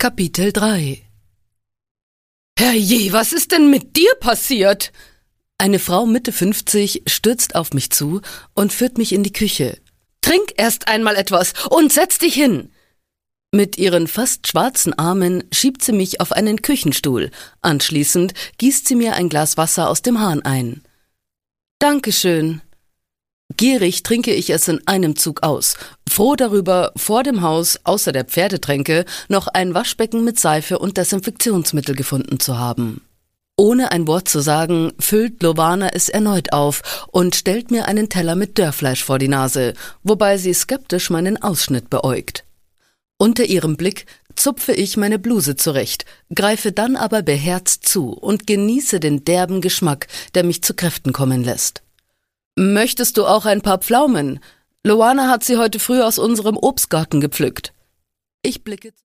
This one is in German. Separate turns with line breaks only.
Kapitel 3. Herrje, was ist denn mit dir passiert? Eine Frau Mitte 50 stürzt auf mich zu und führt mich in die Küche. Trink erst einmal etwas und setz dich hin. Mit ihren fast schwarzen Armen schiebt sie mich auf einen Küchenstuhl. Anschließend gießt sie mir ein Glas Wasser aus dem Hahn ein. Dankeschön. Gierig trinke ich es in einem Zug aus, froh darüber, vor dem Haus außer der Pferdetränke noch ein Waschbecken mit Seife und Desinfektionsmittel gefunden zu haben. Ohne ein Wort zu sagen, füllt Lowana es erneut auf und stellt mir einen Teller mit Dörrfleisch vor die Nase, wobei sie skeptisch meinen Ausschnitt beäugt. Unter ihrem Blick zupfe ich meine Bluse zurecht, greife dann aber beherzt zu und genieße den derben Geschmack, der mich zu Kräften kommen lässt. »Möchtest du auch ein paar Pflaumen? Lowana hat sie heute früh aus unserem Obstgarten gepflückt.« Ich blicke